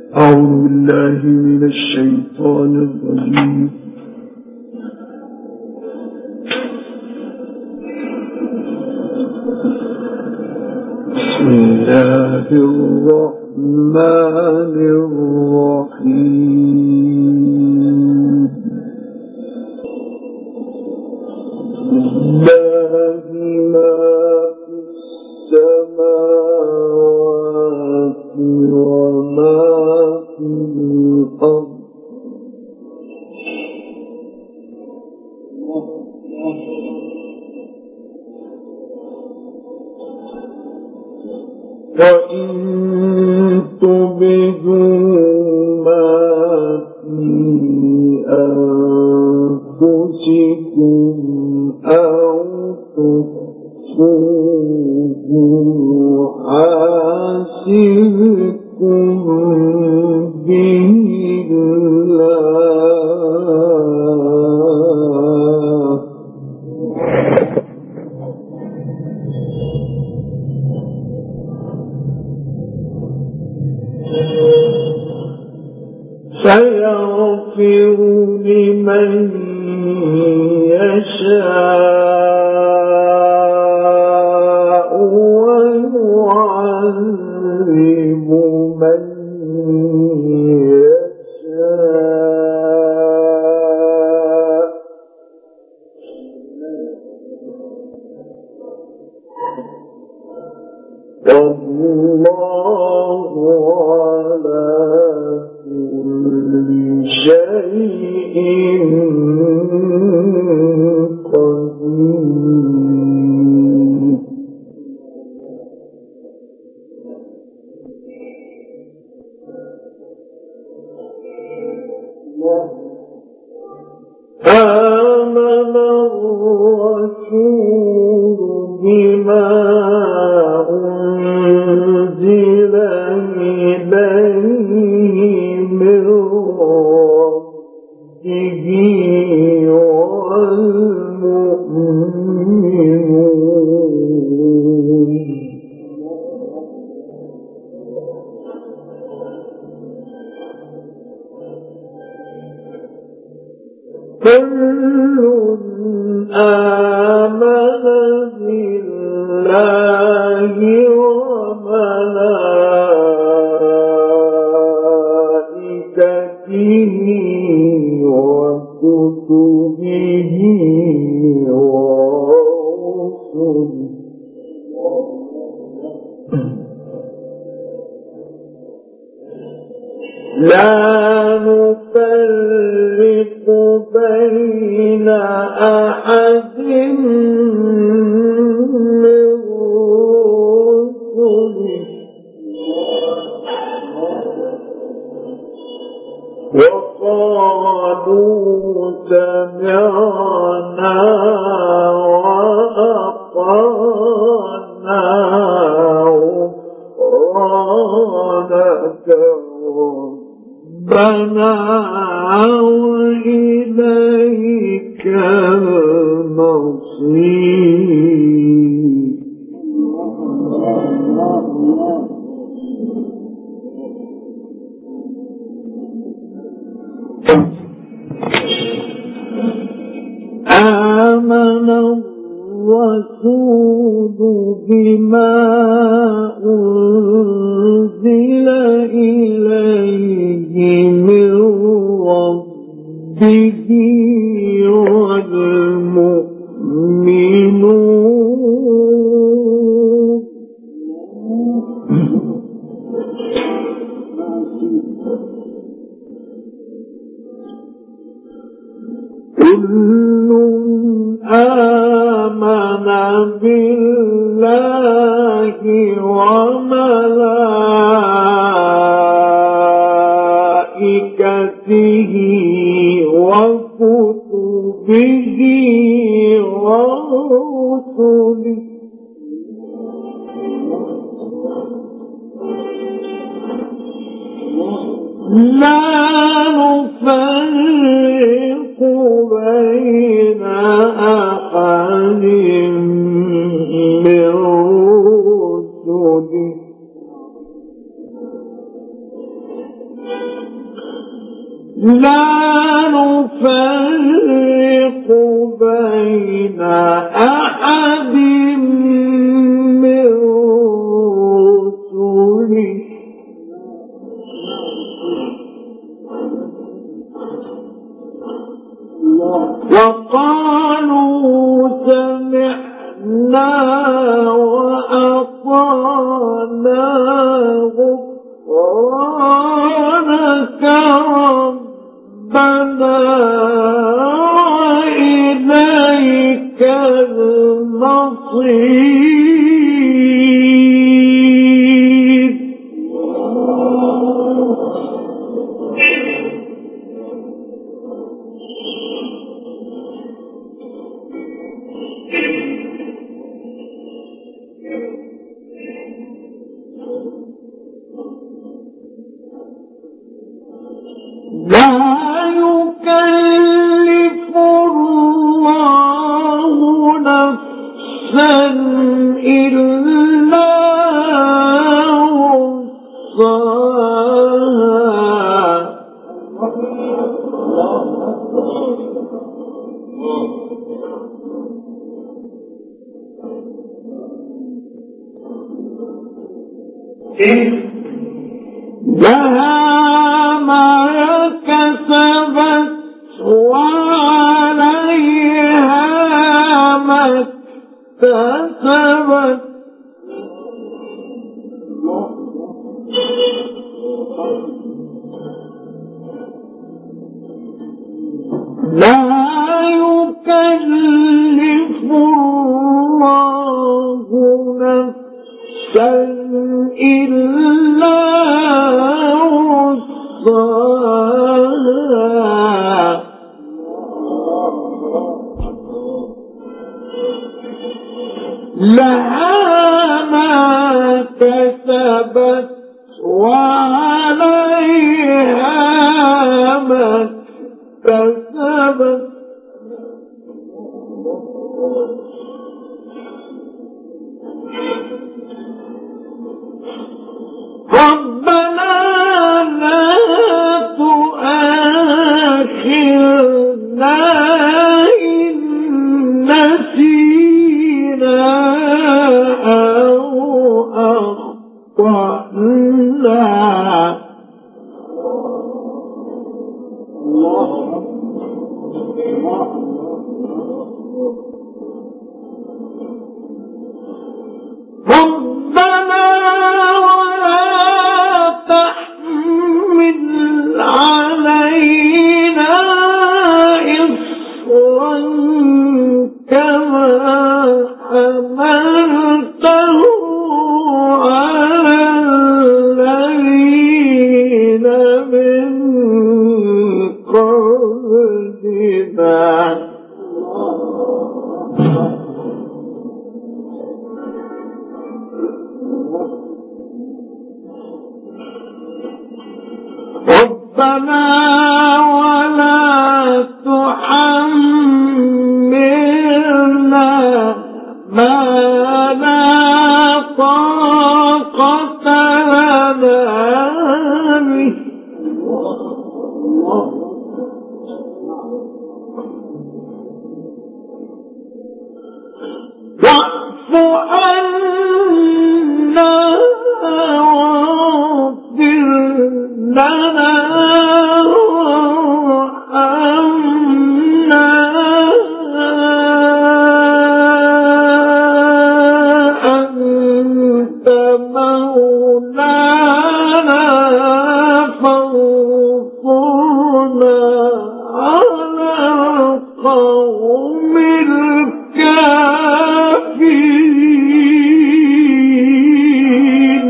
أعوذ بالله من الشيطان الرجيم. بسم الله الرحمن الرحيم. لله ما في السماوات وما في الأرض وإن تبدوا ما في أنفسكم أو تخفوه يحاسبكم به الله فيغفر لمن يشاء ويعذب من يشاء والله على كل شيء قدير. آمن الرسول بما أنزل إليه من ربه والمؤمنون كل آمن بالله وملائكته وكتبه ورسله لا نفرق بين أحد من رسله وقالوا سمعنا وأطعنا غفرانك ربنا وإليك المصير. آمن الرسول بما أنزل إليه من ربه والمؤمنون كل آمن بالله وملائكته وكتبه ورسله لا نفرق بين أحد من رسله لا نفرق بين أحد من رسله وقالوا سمعنا وأطعنا غفرانك ربنا وإليك المصير. لا يكلف الله نفسا إلا وسعها. لها ما كسبت وعليها ما اكتسبت. لا يكلف الله نفسا إلا وسعها. لها ما كسبت وعليها ما اكتسبت. ربنا لا تؤاخذنا إن نسينا أو أخطأنا. ربنا ولا تحمل علينا إصرا كما حملته على الذين من قبلنا. ربنا ولا تحملنا ما لا طاقة لنا به. واعف عنا واغفر لنا وارحمنا أنت مولانا فانصرنا على القوم الكافرين.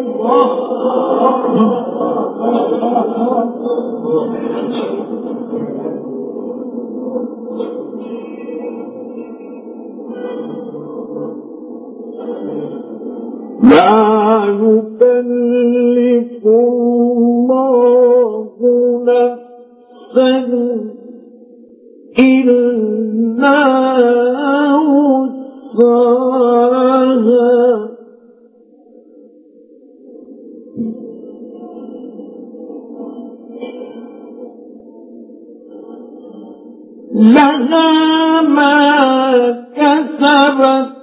لا يكلف الله نفسا إلا وسعها. لها ما كسبت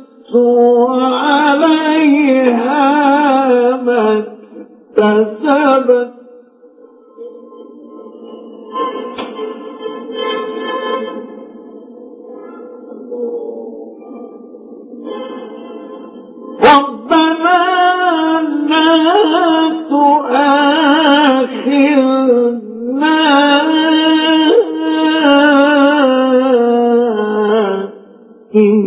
وعليها ما اكتسبت ربنا لا تؤاخذنا إن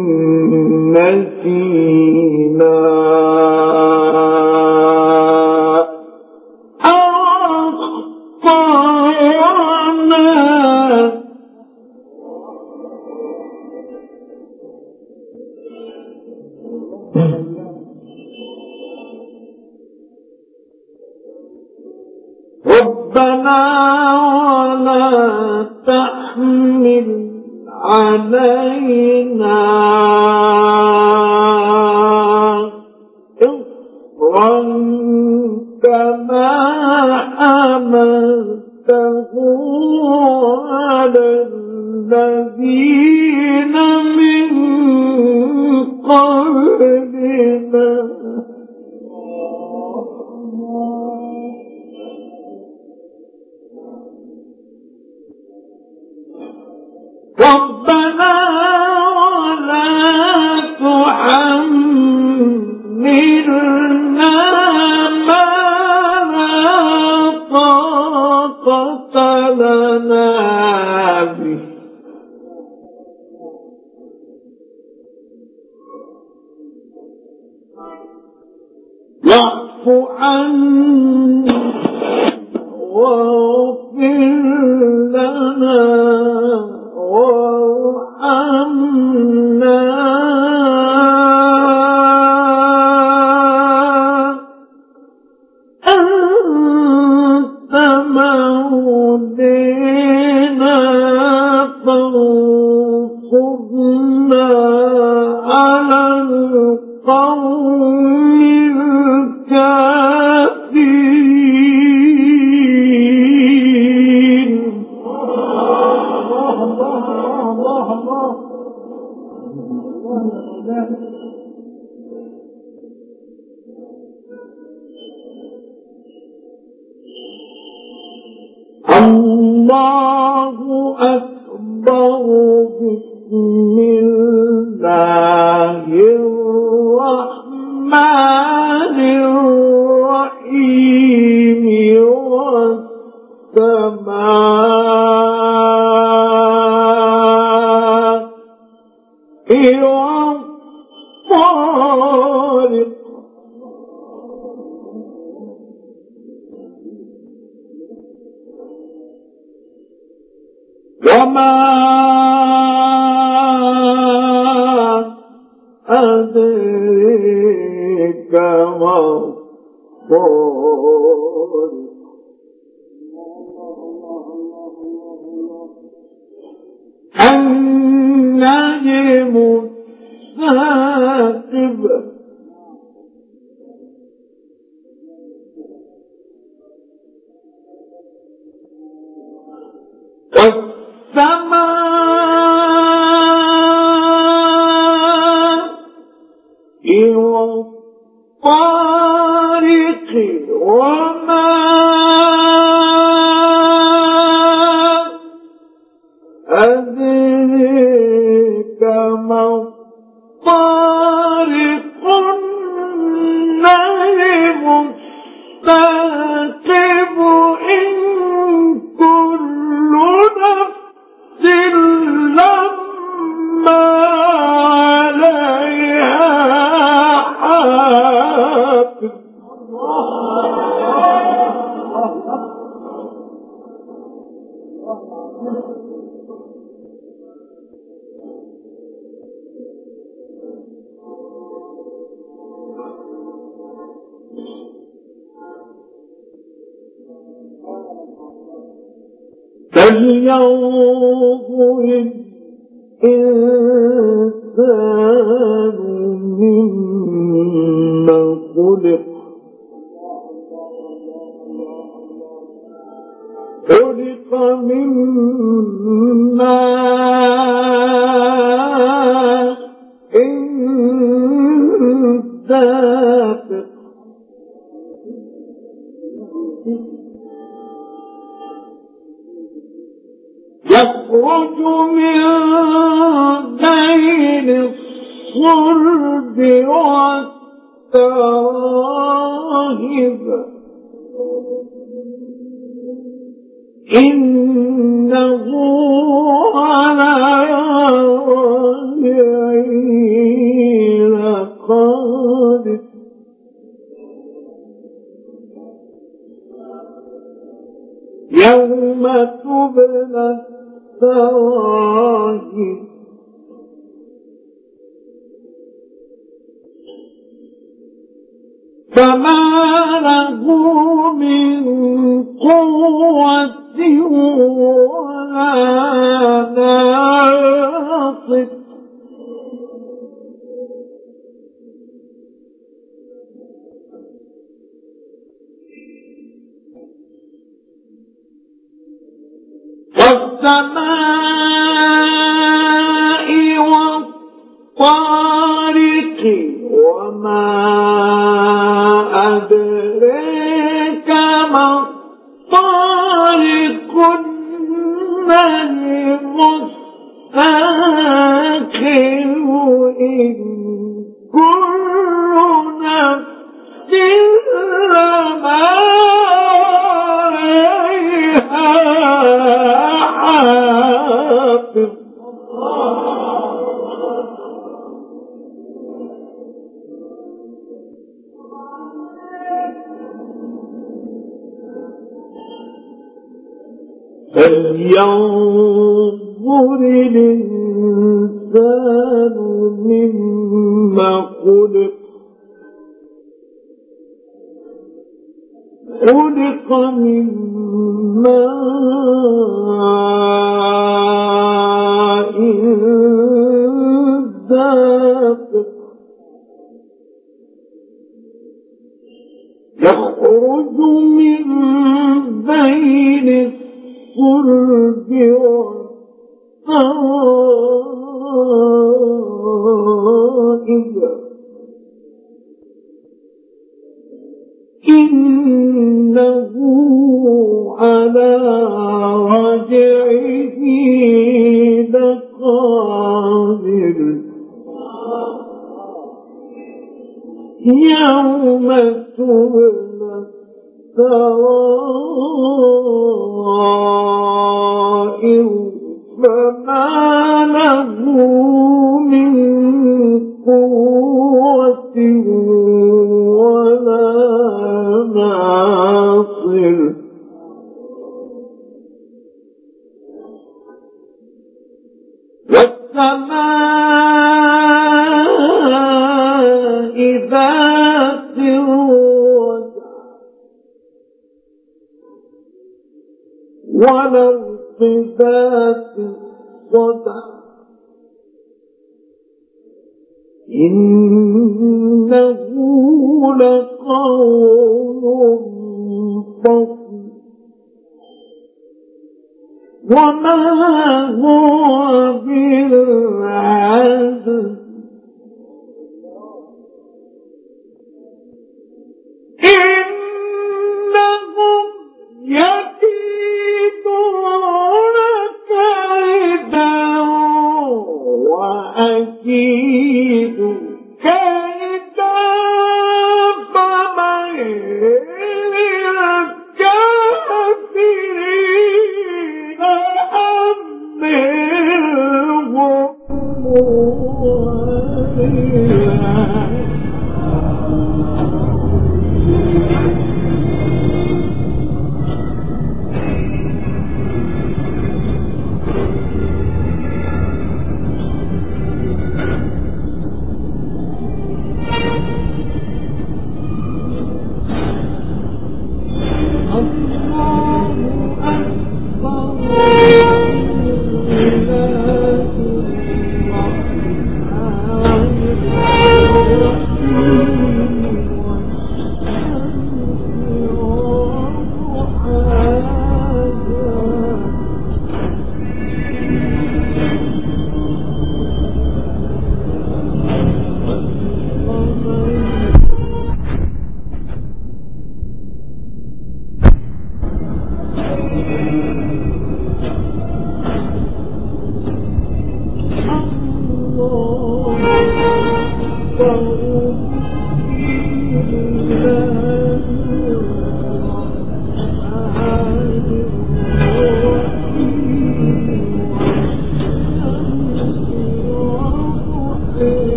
نسينا أو أخطأنا ربنا ولا تحمل علينا إصرا كما حملته على الذين من قبلنا ربنا ولا تحملنا ما لا طاقة لنا به واعف عنا واغفر لنا وارحمنا أنت مولانا فانصرنا على القوم الكافرين الله أكبر بسم الله الرحمن الرحيم والسماء والطارق وما أدريك ما الطارق النجم الثاقب والسماء والطارق وما أدريك ما الطارق النجم الثاقب إن كل نفس لما عليها حافظ فلينظر الإنسان مما خلق خلق من ماء دافق يخرج من بين الصلب والتراهب إنه على رجعه لقادر يوم تبلى السرائر فما له من قوة ولا ناصر والسماء والطارق وما أدريك ما الطارق النجم الثاقب إن كل نفس لما حافظ فلينظر الإنسان مما خلق من ماء دافق يخرج من بين الصلب والترائب إنه على رجعه لقادر يوم تبلى السرائر فما له من قوة ولا ناصر والسماء ذات الرجع والأرض ذات الصدع إنه لقول فصل وما هو بالعزل إنهم يكيدون كيدا وأكيد كيدا فمهل الكافرين أمهلهم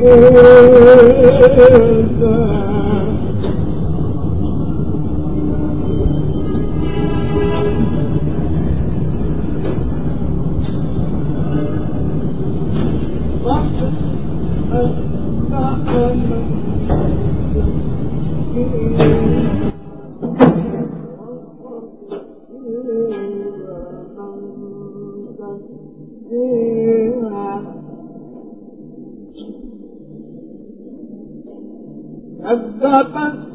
كذبت